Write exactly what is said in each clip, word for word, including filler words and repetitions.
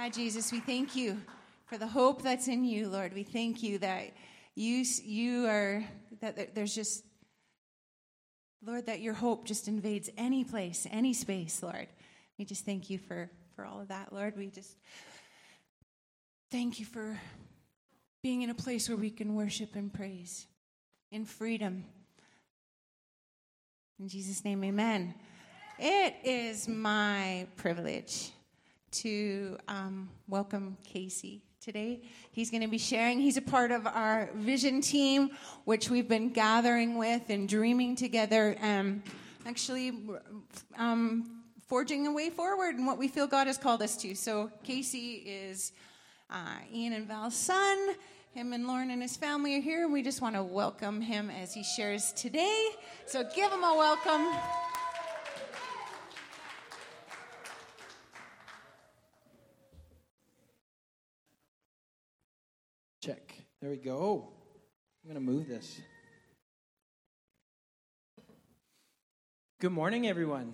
Yeah, Jesus, we thank you for the hope that's in you, Lord. We thank you that you you are, that there's just, Lord, that your hope just invades any place, any space, Lord. We just thank you for, for all of that, Lord. We just thank you for being in a place where we can worship and praise in freedom. In Jesus' name, amen. It is my privilege to um, welcome Casey today. He's going to be sharing. He's a part of our vision team, which we've been gathering with and dreaming together, and actually um, forging a way forward in what we feel God has called us to. So Casey is uh, Ian and Val's son. Him and Lauren and his family are here, and we just want to welcome him as he shares today. So give him a welcome. Check. There we go. I'm going to move this. Good morning, everyone.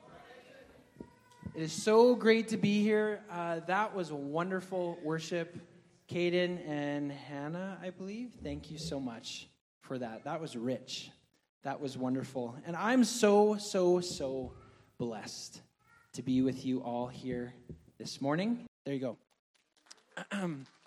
It is so great to be here. Uh, that was a wonderful worship. Caden and Hannah, I believe. Thank you so much for that. That was rich. That was wonderful. And I'm so, so, so blessed to be with you all here this morning. There you go.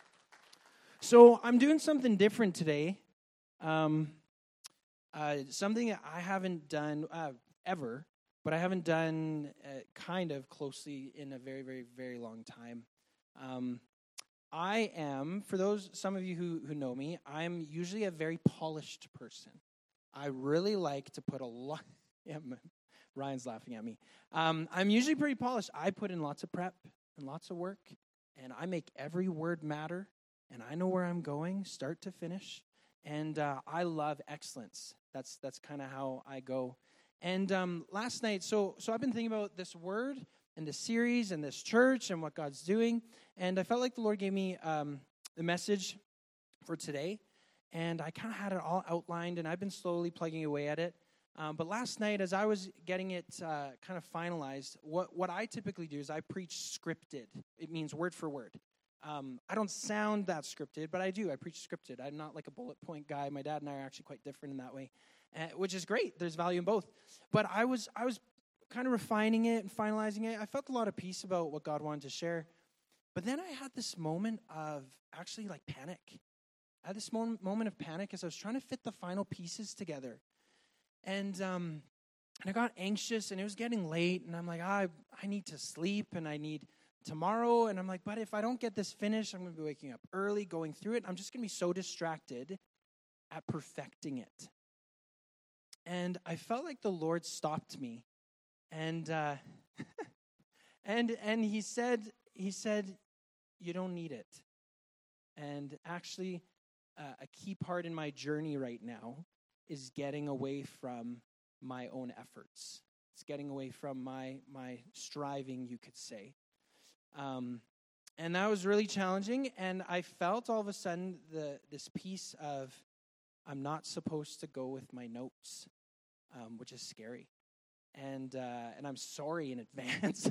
So I'm doing something different today. Um, uh, something that I haven't done uh, ever, but I haven't done uh, kind of closely in a very, very, very long time. Um, I am, for those, some of you who, who know me, I'm usually a very polished person. I really like to put a lot, yeah, Ryan's laughing at me. Um, I'm usually pretty polished. I put in lots of prep and lots of work, and I make every word matter. And I know where I'm going, start to finish. And uh, I love excellence. That's that's kind of how I go. And um, last night, so so I've been thinking about this word and this series and this church and what God's doing. And I felt like the Lord gave me um, the message for today. And I kind of had it all outlined, and I've been slowly plugging away at it. Um, but last night, as I was getting it uh, kind of finalized, what, what I typically do is I preach scripted. It means word for word. Um, I don't sound that scripted, but I do. I preach scripted. I'm not like a bullet point guy. My dad and I are actually quite different in that way, uh, which is great. There's value in both. But I was I was kind of refining it and finalizing it. I felt a lot of peace about what God wanted to share. But then I had this moment of actually like panic. I had this mo- moment of panic as I was trying to fit the final pieces together. And um, and I got anxious, and it was getting late, and I'm like, ah, I, I need to sleep, and I need tomorrow, and I'm like, but if I don't get this finished, I'm going to be waking up early, going through it. I'm just going to be so distracted at perfecting it. And I felt like the Lord stopped me, and uh, and and he said, he said, you don't need it. And actually, uh, a key part in my journey right now is getting away from my own efforts. It's getting away from my my striving, you could say. Um, and that was really challenging, and I felt all of a sudden the this piece of I'm not supposed to go with my notes, um, which is scary, and uh, and I'm sorry in advance.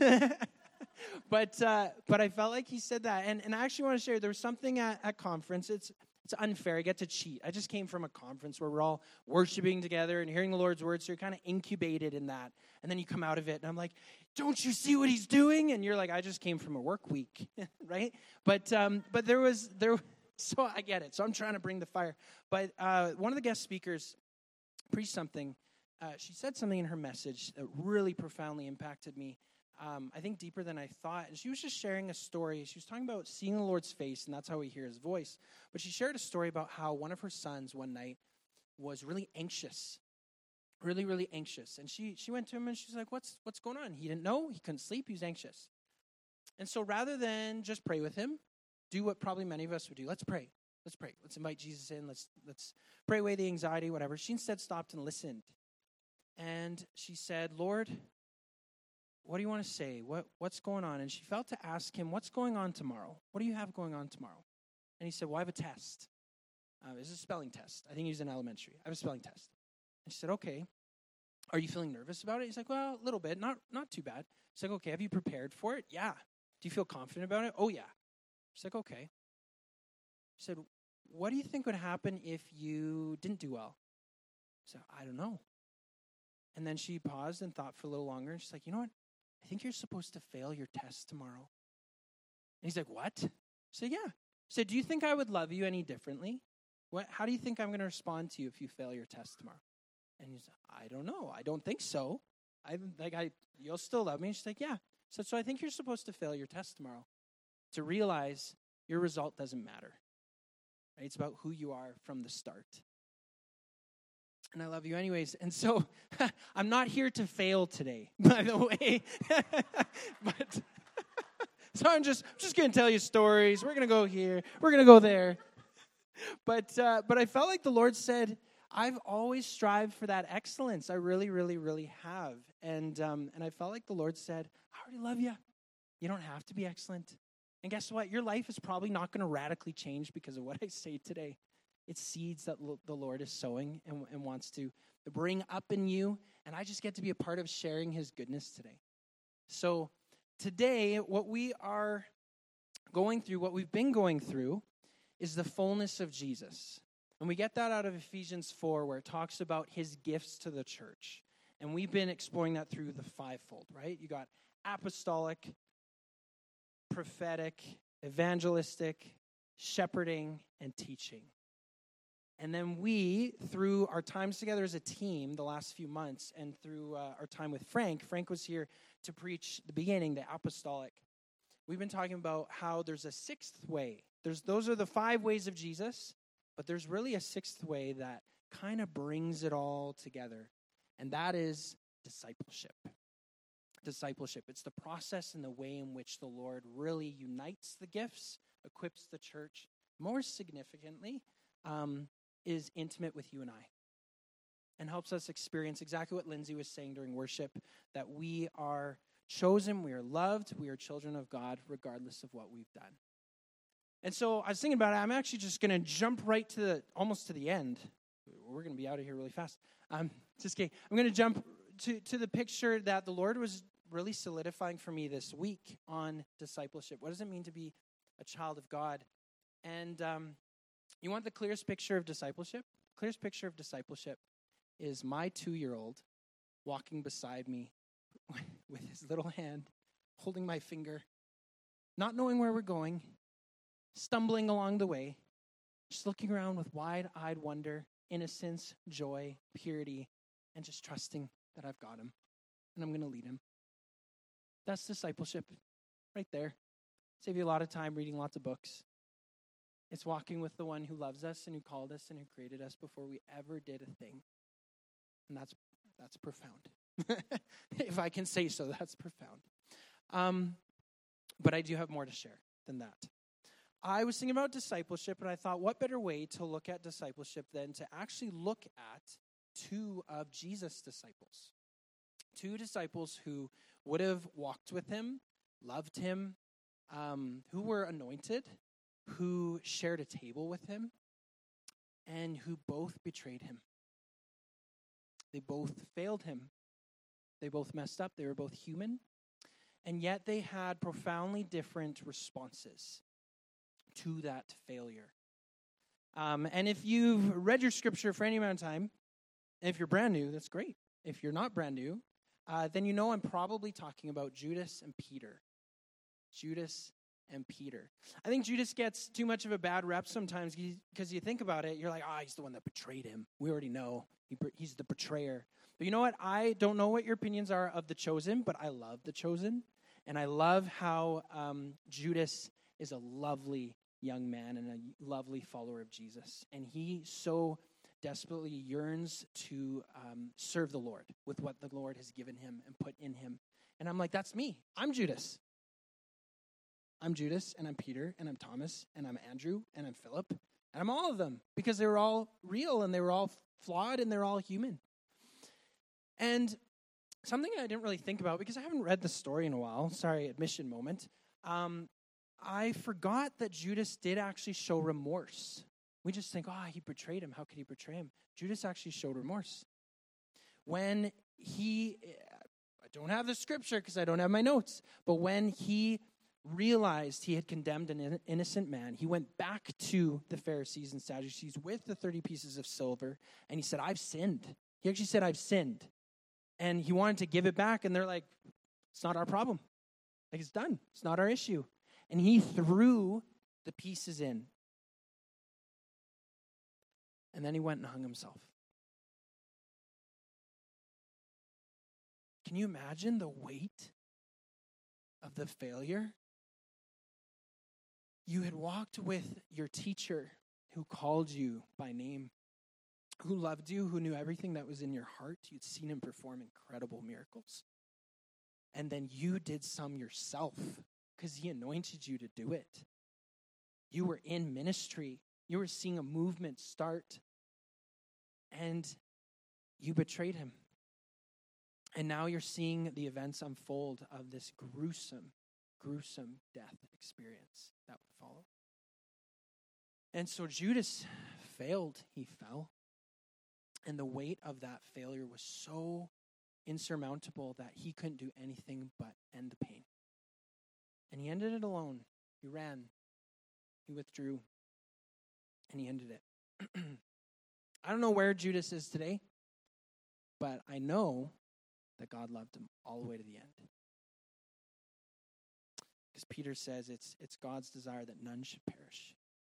but uh, but I felt like he said that, and, and I actually want to share. There was something at, at conference. It's it's unfair. I get to cheat. I just came from a conference where we're all worshiping together and hearing the Lord's word, so you're kind of incubated in that, and then you come out of it, and I'm like, don't you see what he's doing? And you're like, I just came from a work week, right? But um, but there was, there. so I get it. So I'm trying to bring the fire. But uh, one of the guest speakers preached something. Uh, she said something in her message that really profoundly impacted me, um, I think deeper than I thought. And she was just sharing a story. She was talking about seeing the Lord's face, and that's how we hear his voice. But she shared a story about how one of her sons one night was really anxious. Really, really anxious. And she she went to him and she's like, what's what's going on? He didn't know. He couldn't sleep. He was anxious. And so rather than just pray with him, do what probably many of us would do. Let's pray. Let's pray. Let's invite Jesus in. Let's let's pray away the anxiety, whatever. She instead stopped and listened. And she said, Lord, what do you want to say? What what's going on? And she felt to ask him, what's going on tomorrow? What do you have going on tomorrow? And he said, well, I have a test. Uh, it's a spelling test. I think he was in elementary. I have a spelling test. And she said, okay, are you feeling nervous about it? He's like, well, a little bit, not not too bad. She's like, okay, have you prepared for it? Yeah. Do you feel confident about it? Oh, yeah. She's like, okay. She said, what do you think would happen if you didn't do well? I said, I don't know. And then she paused and thought for a little longer. And she's like, you know what? I think you're supposed to fail your test tomorrow. And he's like, what? I said, yeah. I said, do you think I would love you any differently? What? How do you think I'm going to respond to you if you fail your test tomorrow? And he's like, I don't know. I don't think so. I like I. You'll still love me. And she's like, yeah. So, so I think you're supposed to fail your test tomorrow to realize your result doesn't matter. Right? It's about who you are from the start. And I love you anyways. And so I'm not here to fail today, by the way. but so I'm just just going to tell you stories. We're going to go here. We're going to go there. But uh, but I felt like the Lord said, I've always strived for that excellence. I really, really, really have. And um, and I felt like the Lord said, I already love you. You don't have to be excellent. And guess what? Your life is probably not going to radically change because of what I say today. It's seeds that l- the Lord is sowing and, and wants to bring up in you. And I just get to be a part of sharing his goodness today. So today, what we are going through, what we've been going through, is the fullness of Jesus. And we get that out of Ephesians four, where it talks about his gifts to the church. And we've been exploring that through the fivefold, right? You got apostolic, prophetic, evangelistic, shepherding, and teaching. And then we, through our times together as a team the last few months, and through uh, our time with Frank, Frank was here to preach the beginning, the apostolic. We've been talking about how there's a sixth way. There's Those are the five ways of Jesus, but there's really a sixth way that kind of brings it all together, and that is discipleship. Discipleship. It's the process and the way in which the Lord really unites the gifts, equips the church, more significantly, um, is intimate with you and I, and helps us experience exactly what Lindsay was saying during worship, that we are chosen, we are loved, we are children of God, regardless of what we've done. And so I was thinking about it. I'm actually just going to jump right to the, almost to the end. We're going to be out of here really fast. Um, just kidding. I'm going to jump to, to the picture that the Lord was really solidifying for me this week on discipleship. What does it mean to be a child of God? And um, you want the clearest picture of discipleship? Clearest picture of discipleship is my two-year-old walking beside me with his little hand, holding my finger, not knowing where we're going, stumbling along the way, just looking around with wide-eyed wonder, innocence, joy, purity, and just trusting that I've got him, and I'm going to lead him. That's discipleship right there. Save you a lot of time reading lots of books. It's walking with the one who loves us and who called us and who created us before we ever did a thing. And that's that's profound. If I can say so, that's profound. Um, but I do have more to share than that. I was thinking about discipleship, and I thought, what better way to look at discipleship than to actually look at two of Jesus' disciples. Two disciples who would have walked with him, loved him, um, who were anointed, who shared a table with him, and who both betrayed him. They both failed him. They both messed up. They were both human. And yet they had profoundly different responses to that failure. Um, and if you've read your scripture for any amount of time, and if you're brand new, that's great. If you're not brand new, uh, then you know I'm probably talking about Judas and Peter. Judas and Peter. I think Judas gets too much of a bad rep sometimes because you think about it, you're like, ah, oh, he's the one that betrayed him. We already know. He, he's the betrayer. But you know what? I don't know what your opinions are of The Chosen, but I love The Chosen. And I love how um, Judas is a lovely young man and a lovely follower of Jesus. And he so desperately yearns to um, serve the Lord with what the Lord has given him and put in him. And I'm like, that's me. I'm Judas. I'm Judas, and I'm Peter, and I'm Thomas, and I'm Andrew, and I'm Philip, and I'm all of them because they were all real, and they were all flawed, and they're all human. And something I didn't really think about, because I haven't read the story in a while, sorry, admission moment, um, I forgot that Judas did actually show remorse. We just think, oh, he betrayed him. How could he betray him? Judas actually showed remorse. When he, I don't have the scripture because I don't have my notes, but when he realized he had condemned an in- innocent man, he went back to the Pharisees and Sadducees with the thirty pieces of silver, and he said, I've sinned. He actually said, I've sinned. And he wanted to give it back, and they're like, it's not our problem. Like, it's done. It's not our issue. And he threw the pieces in. And then he went and hung himself. Can you imagine the weight of the failure? You had walked with your teacher who called you by name, who loved you, who knew everything that was in your heart. You'd seen him perform incredible miracles. And then you did some yourself because he anointed you to do it. You were in ministry. You were seeing a movement start. And you betrayed him. And now you're seeing the events unfold of this gruesome, gruesome death experience that would follow. And so Judas failed. He fell. And the weight of that failure was so insurmountable that he couldn't do anything but end the pain. And he ended it alone. He ran. He withdrew. And he ended it. I don't know where Judas is today, but I know that God loved him all the way to the end. Because Peter says it's, it's God's desire that none should perish.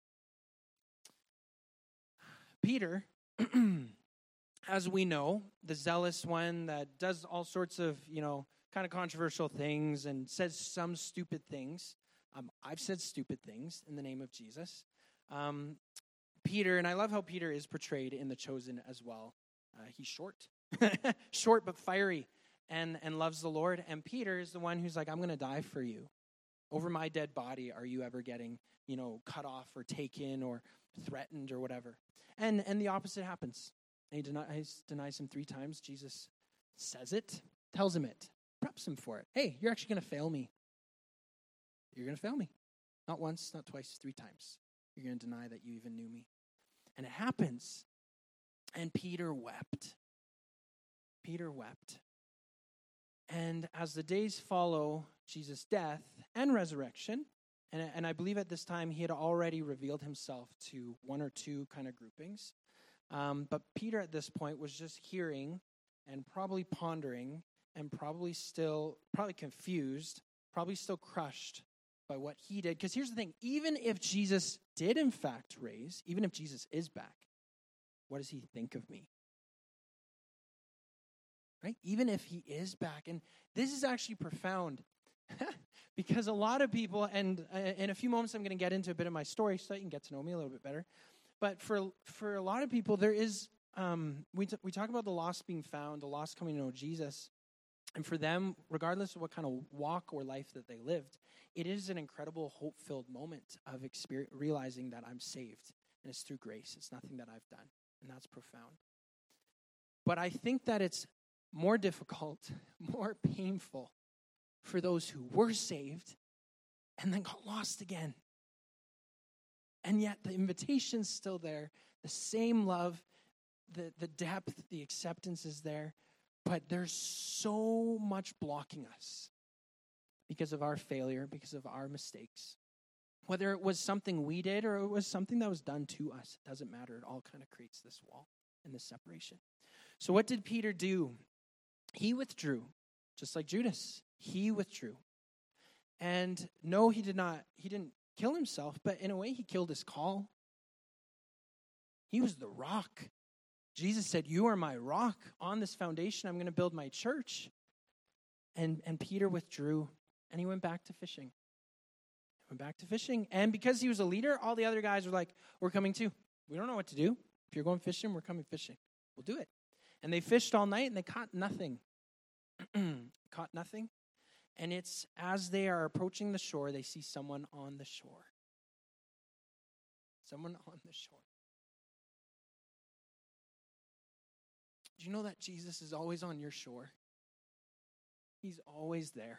Peter, as we know, the zealous one that does all sorts of, you know, kind of controversial things and says some stupid things. Um, I've said stupid things in the name of Jesus. Um, Peter, and I love how Peter is portrayed in The Chosen as well. Uh, he's short, short but fiery, and, and loves the Lord. And Peter is the one who's like, I'm going to die for you. Over my dead body, are you ever getting, you know, cut off or taken or threatened or whatever? And and the opposite happens. And he denies, denies him three times. Jesus says it, tells him it, preps him for it. Hey, you're actually going to fail me. You're going to fail me. Not once, not twice, three times. You're going to deny that you even knew me. And it happens. And Peter wept. Peter wept. And as the days follow Jesus' death and resurrection, and, and I believe at this time he had already revealed himself to one or two kind of groupings. Um, but Peter at this point was just hearing and probably pondering and probably still, probably confused, probably still crushed by what he did. Because here's the thing, even if Jesus did in fact raise, even if Jesus is back, what does he think of me? Right? Even if he is back. And this is actually profound because a lot of people, and uh, in a few moments I'm going to get into a bit of my story so that you can get to know me a little bit better. But for for a lot of people, there is, um, we, t- we talk about the lost being found, the lost coming to know Jesus. And for them, regardless of what kind of walk or life that they lived, it is an incredible hope-filled moment of experience, realizing that I'm saved. And it's through grace. It's nothing that I've done. And that's profound. But I think that it's more difficult, more painful for those who were saved and then got lost again. And yet the invitation's still there. The same love, the, the depth, the acceptance is there. But there's so much blocking us because of our failure, because of our mistakes. Whether it was something we did or it was something that was done to us, it doesn't matter. It all kind of creates this wall and this separation. So what did Peter do? He withdrew, just like Judas. He withdrew. And no, he did not, he didn't kill himself, but in a way he killed his call. He was the rock. Jesus said, you are my rock. On this foundation, I'm going to build my church. And, and Peter withdrew, and he went back to fishing. He went back to fishing. And because he was a leader, all the other guys were like, we're coming too. We don't know what to do. If you're going fishing, we're coming fishing. We'll do it. And they fished all night, and they caught nothing. Caught nothing. And it's as they are approaching the shore, they see someone on the shore. Someone on the shore. Do you know that Jesus is always on your shore? He's always there.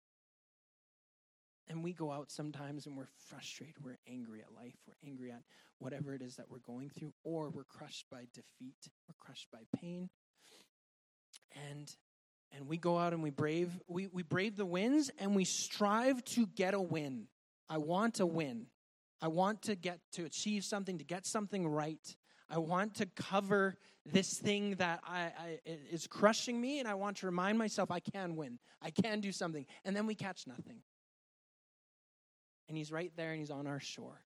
And we go out sometimes and we're frustrated. We're angry at life. We're angry at whatever it is that we're going through. Or we're crushed by defeat. We're crushed by pain. And And we go out and we brave, we, we brave the winds, and we strive to get a win. I want a win. I want to get to achieve something, to get something right. I want to cover this thing that I, I is crushing me, and I want to remind myself I can win. I can do something. And then we catch nothing. And he's right there, and he's on our shore.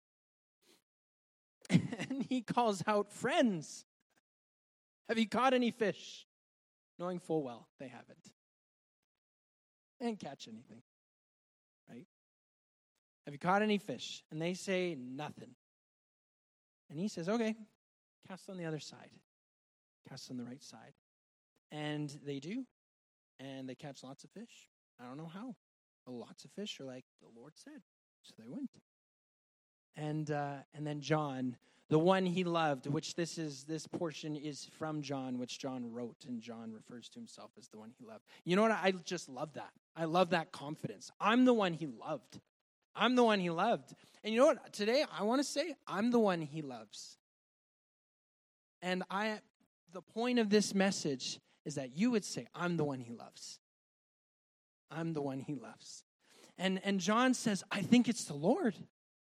And he calls out, friends, have you caught any fish? Knowing full well they haven't. They didn't catch anything, right? Have you caught any fish? And they say, nothing. And he says, okay, cast on the other side. Cast on the right side. And they do. And they catch lots of fish. I don't know how. But lots of fish are like the Lord said. So they went. And uh, and then John, the one he loved, which this is this portion is from John, which John wrote, and John refers to himself as the one he loved. You know what? I just love that. I love that confidence. I'm the one he loved. I'm the one he loved. And you know what? Today, I want to say, I'm the one he loves. And I, the point of this message is that you would say, I'm the one he loves. I'm the one he loves. And, and John says, I think it's the Lord.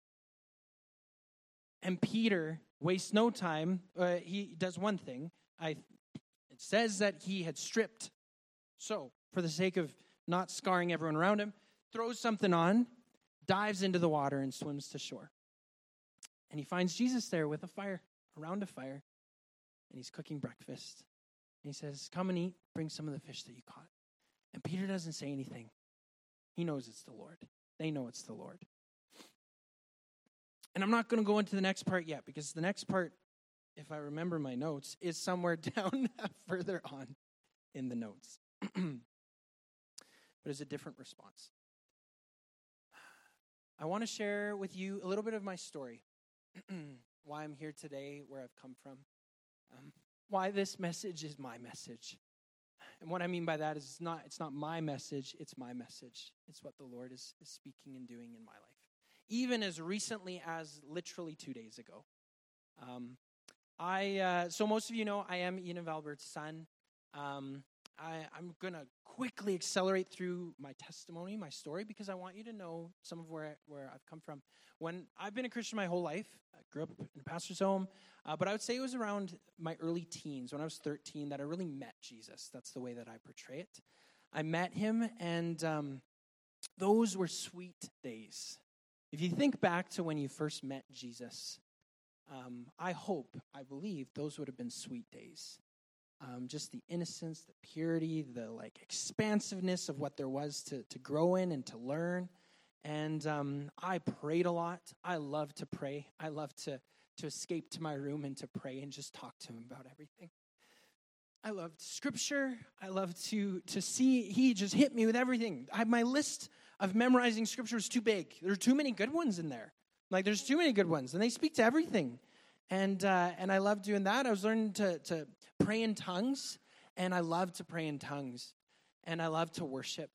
And Peter wastes no time. Uh, he does one thing. I, it says that he had stripped. So, for the sake of not scarring everyone around him, throws something on, dives into the water, and swims to shore. And he finds Jesus there with a fire, around a fire, and he's cooking breakfast. And he says, come and eat, bring some of the fish that you caught. And Peter doesn't say anything. He knows it's the Lord. They know it's the Lord. And I'm not going to go into the next part yet, because the next part, if I remember my notes, is somewhere down further on in the notes. But it's a different response. I want to share with you a little bit of my story, why I'm here today, where I've come from, um, why this message is my message. And what I mean by that is it's not, it's not my message, it's my message. It's what the Lord is, is speaking and doing in my life. Even as recently as literally two days ago. Um, I uh, so most of you know I am Ian and Valbert's son. Um, I, I'm going to quickly accelerate through my testimony, my story, because I want you to know some of where, where I've come from. When I've been a Christian my whole life, I grew up in a pastor's home, uh, but I would say it was around my early teens, when I was thirteen, that I really met Jesus. That's the way that I portray it. I met him, and um, those were sweet days. If you think back to when you first met Jesus, um, I hope, I believe, those would have been sweet days. Um, just the innocence, the purity, the like expansiveness of what there was to, to grow in and to learn. And um, I prayed a lot. I love to pray. I love to, to escape to my room and to pray and just talk to him about everything. I loved scripture. I loved to to see, he just hit me with everything. I, my list of memorizing scripture was too big. There are too many good ones in there. Like, there's too many good ones, and they speak to everything. And uh, and I love doing that. I was learning to, to pray in tongues, and I love to pray in tongues, and I love to worship.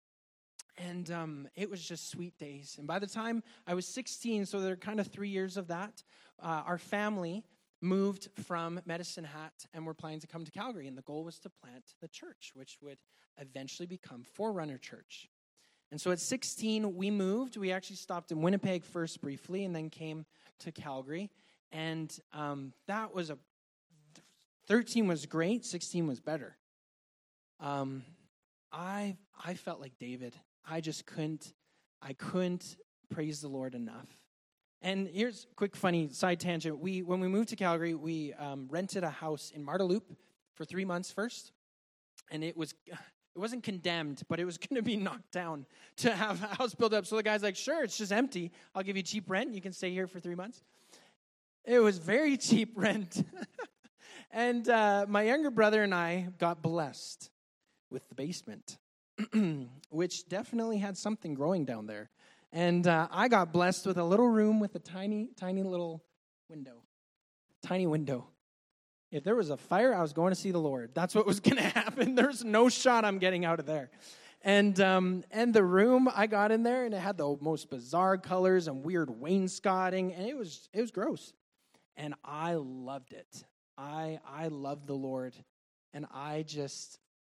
And um, it was just sweet days. And by the time I was sixteen, so there are kind of three years of that, uh, our family moved from Medicine Hat, and we're planning to come to Calgary. And the goal was to plant the church, which would eventually become Forerunner Church. And so at sixteen, we moved. We actually stopped in Winnipeg first briefly, and then came to Calgary. And um, that was a, thirteen was great, sixteen was better. Um, I I felt like David. I just couldn't, I couldn't praise the Lord enough. And here's a quick funny side tangent. We when we moved to Calgary, we um, rented a house in Marteloup for three months first. And it was it wasn't condemned, but it was going to be knocked down to have a house built up. So the guy's like, sure, it's just empty. I'll give you cheap rent. You can stay here for three months. It was very cheap rent. And uh, my younger brother and I got blessed with the basement, which definitely had something growing down there. And uh, I got blessed with a little room with a tiny, tiny little window. Tiny window. If there was a fire, I was going to see the Lord. That's what was going to happen. There's no shot I'm getting out of there. And um, and the room, I got in there, and it had the most bizarre colors and weird wainscoting, and it was it was gross. And I loved it. I I loved the Lord, and I just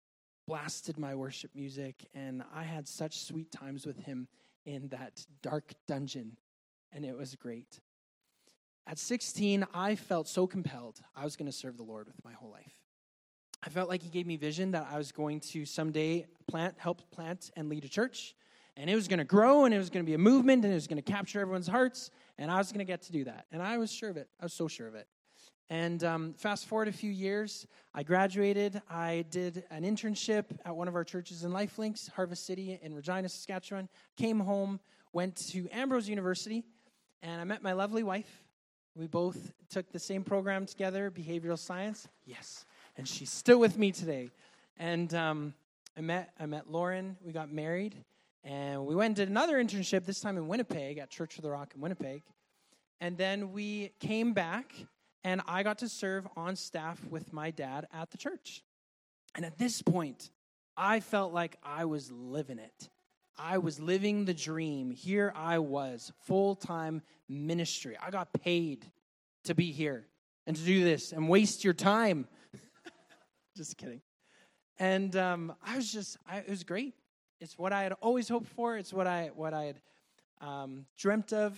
blasted my worship music, and I had such sweet times with him in that dark dungeon, and it was great. At sixteen, I felt so compelled I was going to serve the Lord with my whole life. I felt like he gave me vision that I was going to someday plant, help plant and lead a church, and it was going to grow, and it was going to be a movement, and it was going to capture everyone's hearts, and I was going to get to do that. And I was sure of it. I was so sure of it. And um, fast forward a few years, I graduated. I did an internship at one of our churches in Lifelinks, Harvest City in Regina, Saskatchewan. Came home, went to Ambrose University, and I met my lovely wife. We both took the same program together, behavioral science. Yes, and she's still with me today. And um, I met I met Lauren. We got married, and we went and did another internship, this time in Winnipeg, at Church of the Rock in Winnipeg. And then we came back, and I got to serve on staff with my dad at the church. And at this point, I felt like I was living it. I was living the dream. Here I was, full-time ministry. I got paid to be here and to do this and waste your time. Just kidding. And um, I was just, I, it was great. It's what I had always hoped for. It's what I what I had um, dreamt of.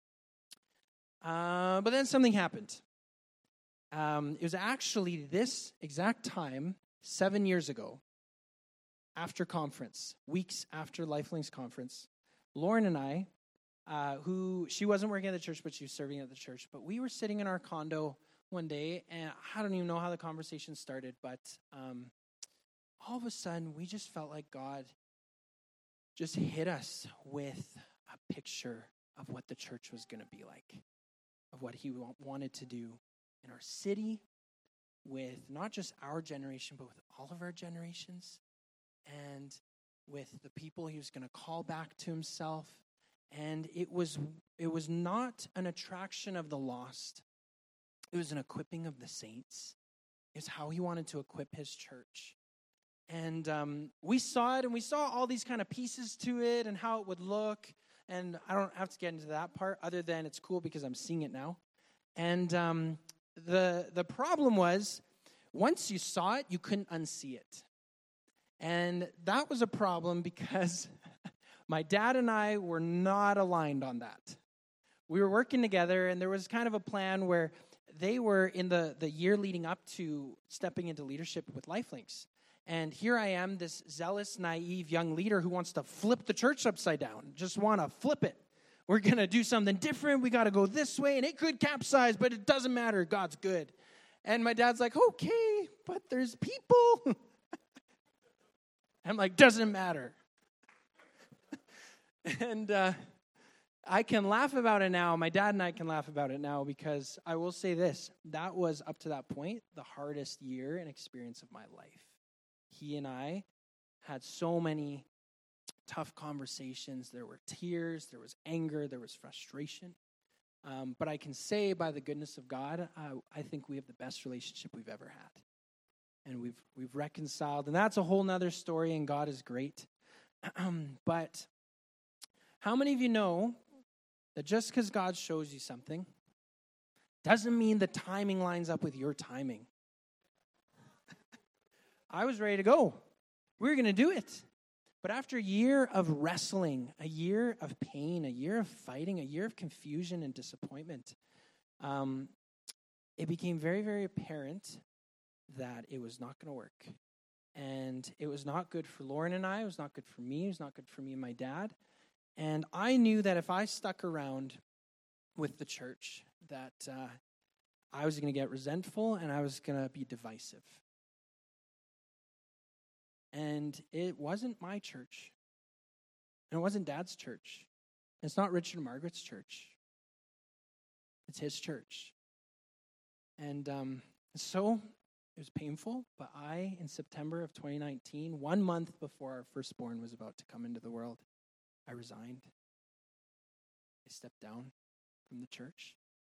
Uh, but then something happened. Um, it was actually this exact time, seven years ago, after conference, weeks after Lifelinks conference, Lauren and I, uh, who, she wasn't working at the church, but she was serving at the church, but we were sitting in our condo one day, and I don't even know how the conversation started, but um, all of a sudden, we just felt like God just hit us with a picture of what the church was going to be like, of what he wa- wanted to do in our city, with not just our generation, but with all of our generations, and with the people he was going to call back to himself. And it was it was not an attraction of the lost. It was an equipping of the saints. It's how he wanted to equip his church. And um, we saw it, and we saw all these kind of pieces to it and how it would look. And I don't have to get into that part other than it's cool because I'm seeing it now. And um, the the problem was, once you saw it, you couldn't unsee it. And that was a problem because my dad and I were not aligned on that. We were working together, and there was kind of a plan where they were in the, the year leading up to stepping into leadership with Lifelinks. And here I am, this zealous, naive young leader who wants to flip the church upside down, just want to flip it. We're going to do something different. We got to go this way, and it could capsize, but it doesn't matter. God's good. And my dad's like, okay, but there's people. I'm like, doesn't matter. and uh, I can laugh about it now. My dad and I can laugh about it now because I will say this. That was, up to that point, the hardest year and experience of my life. He and I had so many tough conversations. There were tears, there was anger, there was frustration. Um, but I can say, by the goodness of God, uh, I think we have the best relationship we've ever had. And we've we've reconciled. And that's a whole nother story, and God is great. But how many of you know that just because God shows you something doesn't mean the timing lines up with your timing? I was ready to go. We were going to do it. But after a year of wrestling, a year of pain, a year of fighting, a year of confusion and disappointment, um, it became very, very apparent that it was not going to work. And it was not good for Lauren and I. It was not good for me. It was not good for me and my dad. And I knew that if I stuck around with the church, that uh, I was going to get resentful and I was going to be divisive. And it wasn't my church. And it wasn't Dad's church. It's not Richard and Margaret's church. It's his church. And um, so it was painful, but I, in September of twenty nineteen, one month before our firstborn was about to come into the world, I resigned. I stepped down from the church.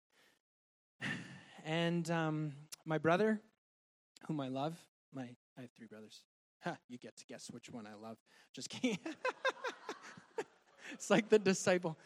And um, my brother, whom I love, my I have three brothers. Ha, you get to guess which one I love. Just kidding. It's like the disciple.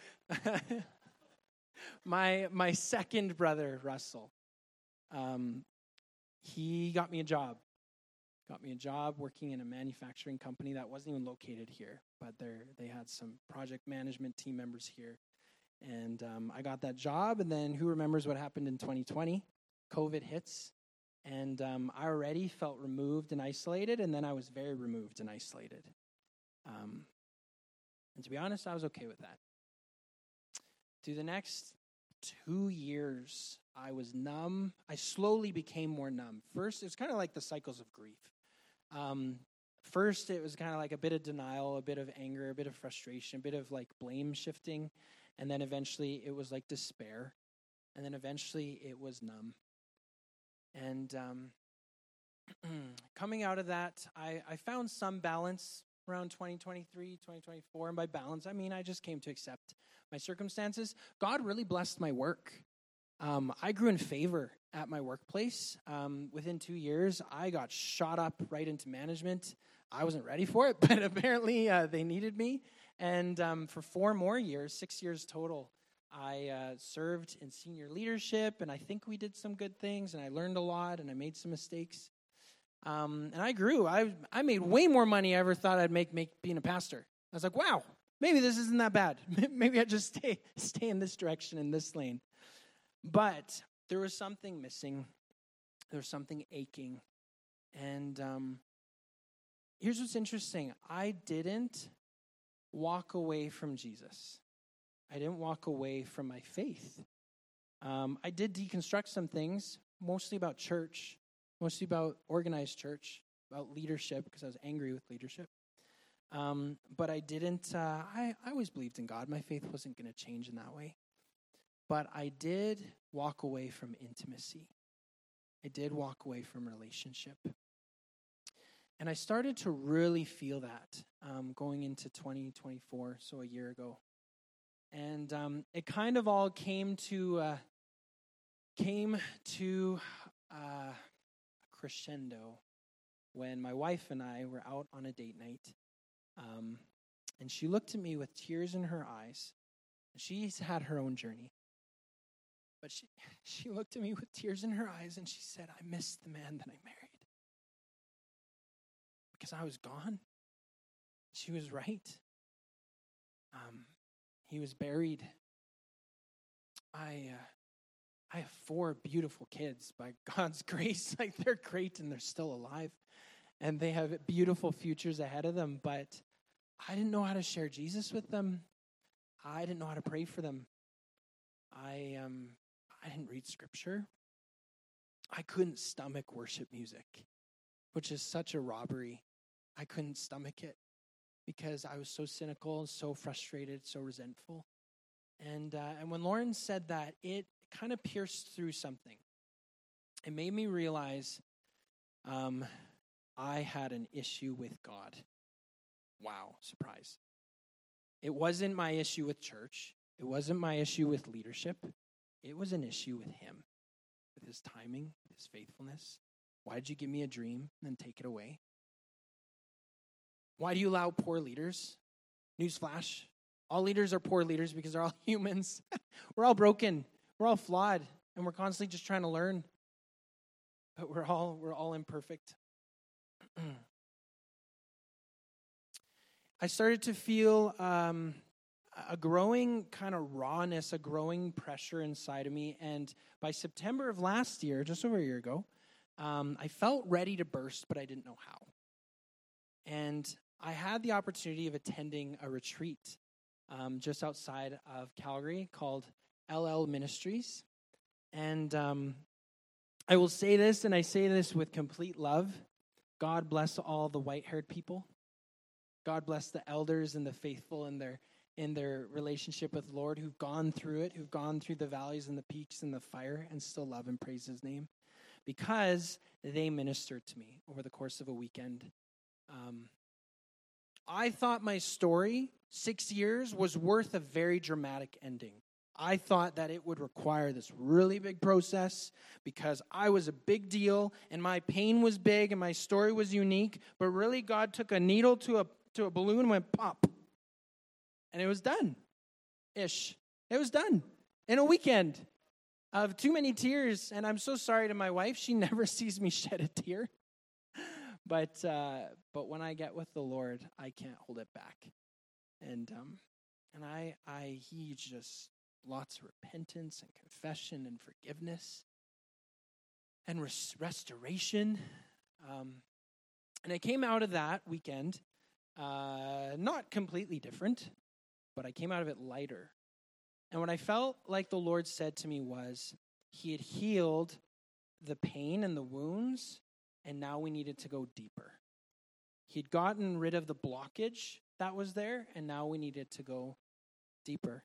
my my second brother, Russell, um, he got me a job. got me a job working in a manufacturing company that wasn't even located here, but they they had some project management team members here. And um, I got that job, and then who remembers what happened in twenty twenty? COVID hits, and um, I already felt removed and isolated, and then I was very removed and isolated. Um, and to be honest, I was okay with that. Through the next two years, I was numb. I slowly became more numb. First, it was kind of like the cycles of grief. Um, first, it was kind of like a bit of denial, a bit of anger, a bit of frustration, a bit of like blame shifting. And then eventually it was like despair. And then eventually it was numb. And um, coming out of that, I, I found some balance around twenty twenty-three, twenty twenty-four. And by balance, I mean I just came to accept my circumstances. God really blessed my work. Um, I grew in favor at my workplace. Um, within two years, I got shot up right into management. I wasn't ready for it, but apparently uh, they needed me. And um, for four more years, six years total, I uh, served in senior leadership, and I think we did some good things, and I learned a lot, and I made some mistakes. Um, and I grew. I I made way more money I ever thought I'd make, make being a pastor. I was like, wow, maybe this isn't that bad. Maybe I just stay stay in this direction, in this lane. But there was something missing. There was something aching. And um, here's what's interesting. I didn't walk away from Jesus. I didn't walk away from my faith. Um, I did deconstruct some things, mostly about church, mostly about organized church, about leadership, because I was angry with leadership. Um, but I didn't, uh, I, I always believed in God. My faith wasn't going to change in that way. But I did walk away from intimacy. I did walk away from relationship. And I started to really feel that um, going into twenty twenty-four, so a year ago. And um, it kind of all came to uh, came to uh, a crescendo when my wife and I were out on a date night. Um, and she looked at me with tears in her eyes. She's had her own journey. But she, she looked at me with tears in her eyes and she said, I miss the man that I married. Because I was gone. She was right. Um, he was buried. I, uh, I have four beautiful kids by God's grace. Like, they're great and they're still alive. And they have beautiful futures ahead of them. But I didn't know how to share Jesus with them. I didn't know how to pray for them. I um I didn't read scripture. I couldn't stomach worship music, which is such a robbery. I couldn't stomach it because I was so cynical, so frustrated, so resentful. And uh, and when Lauren said that, it kind of pierced through something. It made me realize um, I had an issue with God. Wow, surprise. It wasn't my issue with church. It wasn't my issue with leadership. It was an issue with him, with his timing, his faithfulness. Why did you give me a dream and then take it away? Why do you allow poor leaders? Newsflash, all leaders are poor leaders because they're all humans. We're all broken. We're all flawed, and we're constantly just trying to learn. But we're all we're all imperfect. I started to feel um, a growing kind of rawness, a growing pressure inside of me. And by September of last year, just over a year ago, um, I felt ready to burst, but I didn't know how. And I had the opportunity of attending a retreat um, just outside of Calgary called L L Ministries. And um, I will say this, and I say this with complete love. God bless all the white-haired people. God bless the elders and the faithful in their in their relationship with the Lord who've gone through it, who've gone through the valleys and the peaks and the fire and still love and praise his name because they ministered to me over the course of a weekend. Um, I thought my story, six years, was worth a very dramatic ending. I thought that it would require this really big process because I was a big deal and my pain was big and my story was unique, but really God took a needle to a to a balloon and went pop. And it was done. Ish. It was done. In a weekend of too many tears. And I'm so sorry to my wife. She never sees me shed a tear. but uh, but when I get with the Lord, I can't hold it back. And um, and I I he just lots of repentance and confession and forgiveness and res- restoration. Um, and I came out of that weekend uh, not completely different, but I came out of it lighter. And what I felt like the Lord said to me was, he had healed the pain and the wounds, and now we needed to go deeper. He'd gotten rid of the blockage that was there, and now we needed to go deeper.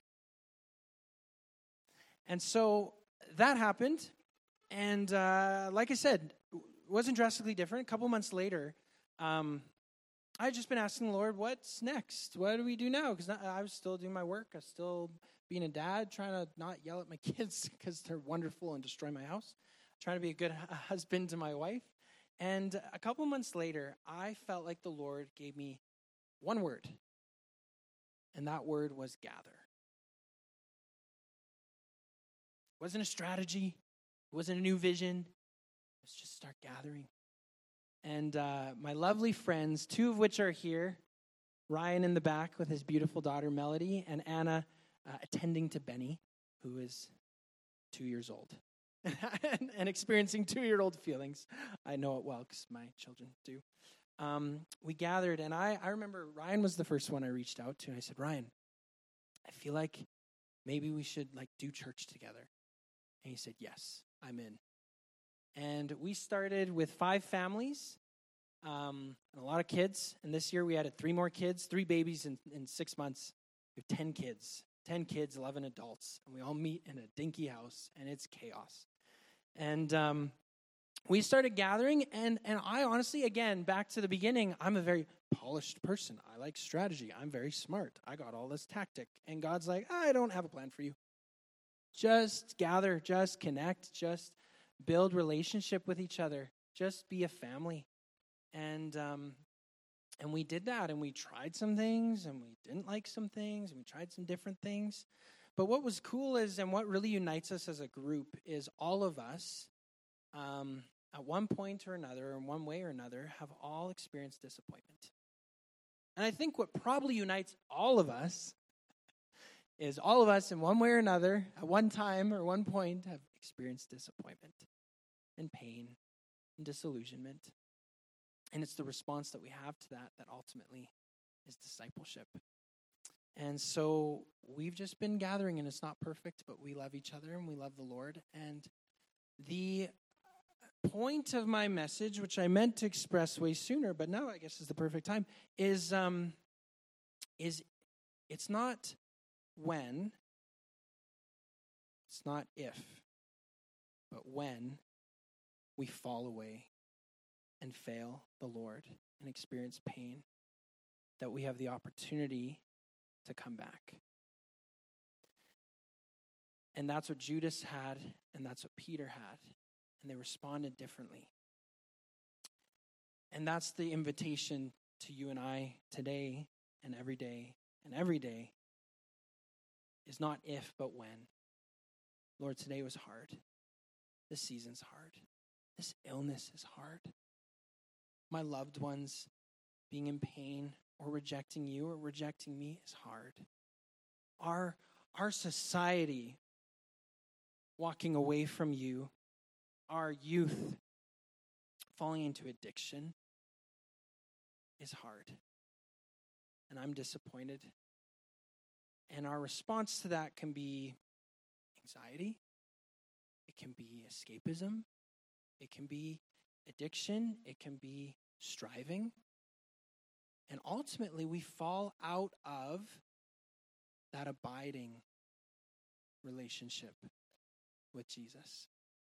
And so that happened, and uh, like I said, it wasn't drastically different. A couple months later, um, I had just been asking the Lord, what's next? What do we do now? Because I was still doing my work. I was still being a dad, trying to not yell at my kids because they're wonderful and destroy my house, trying to be a good husband to my wife. And a couple months later, I felt like the Lord gave me one word, and that word was gather. It wasn't a strategy. It wasn't a new vision. It was just start gathering. And uh, my lovely friends, two of which are here, Ryan in the back with his beautiful daughter, Melody, and Anna uh, attending to Benny, who is two years old and, and experiencing two-year-old feelings. I know it well because my children do. Um, we gathered, and I, I remember Ryan was the first one I reached out to, and I said, Ryan, I feel like maybe we should like do church together. And he said, yes, I'm in. And we started with five families um, and a lot of kids. And this year we added three more kids, three babies in, in six months. We have ten kids, ten kids, eleven adults. And we all meet in a dinky house, and it's chaos. And um, we started gathering, and, and I honestly, again, back to the beginning, I'm a very polished person. I like strategy. I'm very smart. I got all this tactic. And God's like, I don't have a plan for you. Just gather, just connect, just build relationship with each other. Just be a family. And um, and we did that, and we tried some things, and we didn't like some things, and we tried some different things. But what was cool is, and what really unites us as a group, is all of us, um, at one point or another, in one way or another, have all experienced disappointment. And I think what probably unites all of us is all of us in one way or another, at one time or one point, have experienced disappointment and pain and disillusionment. And it's the response that we have to that that ultimately is discipleship. And so we've just been gathering, and it's not perfect, but we love each other and we love the Lord. And the point of my message, which I meant to express way sooner, but now I guess is the perfect time, is um, is it's not when, it's not if, but when we fall away and fail the Lord and experience pain, that we have the opportunity to come back. And that's what Judas had, and that's what Peter had, and they responded differently. And that's the invitation to you and I today and every day and every day, is not if, but when. Lord, today was hard. This season's hard. This illness is hard. My loved ones being in pain or rejecting you or rejecting me is hard. Our, our society walking away from you, our youth falling into addiction is hard. And I'm disappointed. And our response to that can be anxiety. It can be escapism. It can be addiction. It can be striving. And ultimately, we fall out of that abiding relationship with Jesus.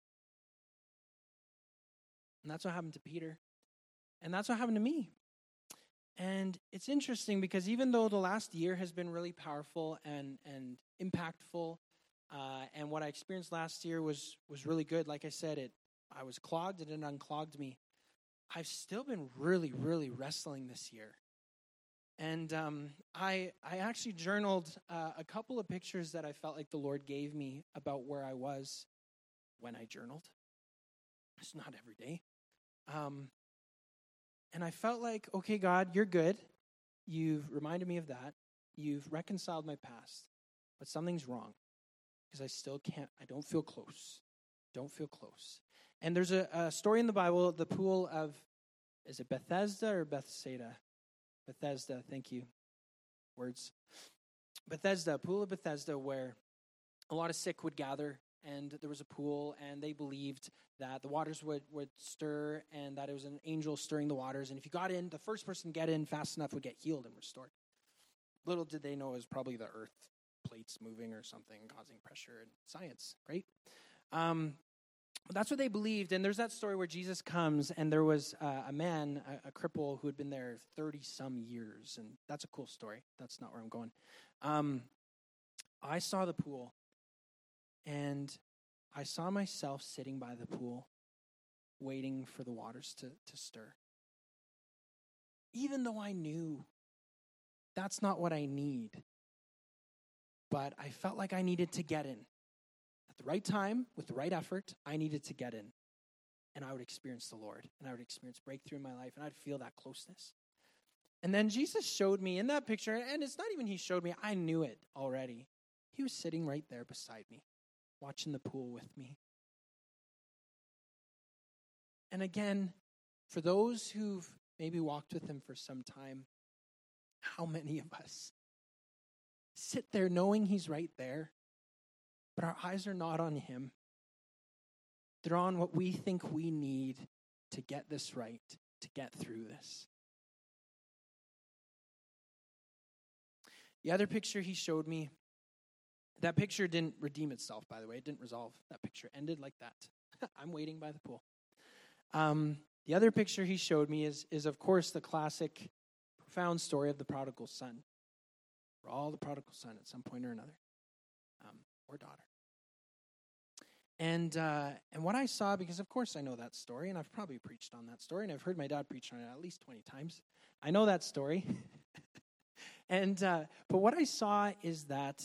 And that's what happened to Peter. And that's what happened to me. And it's interesting because even though the last year has been really powerful and, and impactful, uh, and what I experienced last year was was really good. Like I said, it I was clogged and it unclogged me. I've still been really, really wrestling this year. And um, I I actually journaled uh, a couple of pictures that I felt like the Lord gave me about where I was when I journaled. It's not every day. Um, And I felt like, okay, God, you're good. You've reminded me of that. You've reconciled my past. But something's wrong because I still can't, I don't feel close. Don't feel close. And there's a, a story in the Bible, the pool of, is it Bethesda or Bethsaida? Bethesda, thank you. Words. Bethesda, pool of Bethesda, where a lot of sick would gather, and there was a pool, and they believed that the waters would, would stir, and that it was an angel stirring the waters, and if you got in, the first person to get in fast enough would get healed and restored. Little did they know it was probably the earth plates moving or something, causing pressure, and science, right? Um, that's what they believed, and there's that story where Jesus comes, and there was uh, a man, a, a cripple, who had been there thirty-some years, and that's a cool story. That's not where I'm going. Um, I saw the pool, and I saw myself sitting by the pool, waiting for the waters to, to stir. Even though I knew that's not what I need, but I felt like I needed to get in. At the right time, with the right effort, I needed to get in. And I would experience the Lord, and I would experience breakthrough in my life, and I'd feel that closeness. And then Jesus showed me in that picture, and it's not even he showed me, I knew it already. He was sitting right there beside me, watching the pool with me. And again, for those who've maybe walked with him for some time, how many of us sit there knowing he's right there, but our eyes are not on him. They're on what we think we need to get this right, to get through this. The other picture he showed me, that picture didn't redeem itself, by the way. It didn't resolve. That picture ended like that. I'm waiting by the pool. Um, the other picture he showed me is, is, of course, the classic, profound story of the prodigal son. We're all the prodigal son at some point or another, um, or daughter. And uh, and what I saw, because of course I know that story, and I've probably preached on that story, and I've heard my dad preach on it at least twenty times. I know that story. and uh, but what I saw is that